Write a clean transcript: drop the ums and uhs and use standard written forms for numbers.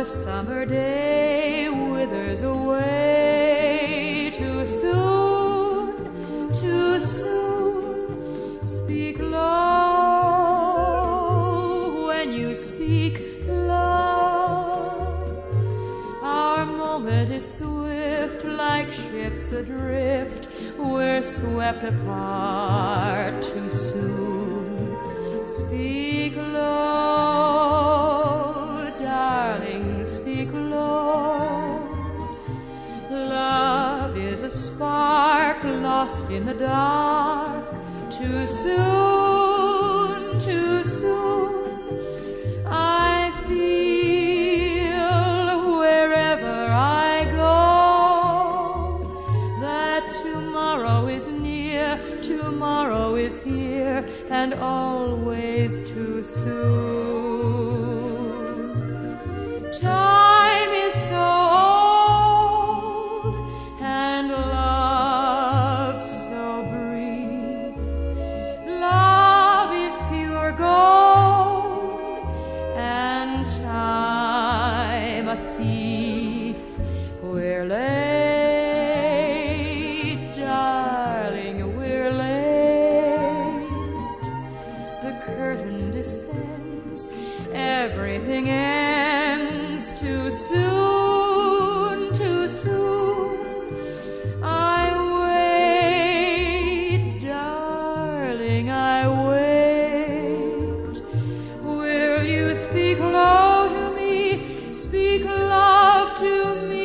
The summer day withers away too soon, too soon. Speak low when you speak love. Our moment is swift like ships adrift. We're swept apart too soon. Speak low, darling, speak low. Love is a spark lost in the dark. Too soon, too soon. I feel wherever I go that tomorrow is near, tomorrow is here, and always too soon. Time is so old and love so brief. Love is pure gold and time a thief. We're late, darling, we're late. The curtain descends, everything ends too soon, too soon. I wait, darling, I wait. Will you speak low to me, speak love to me?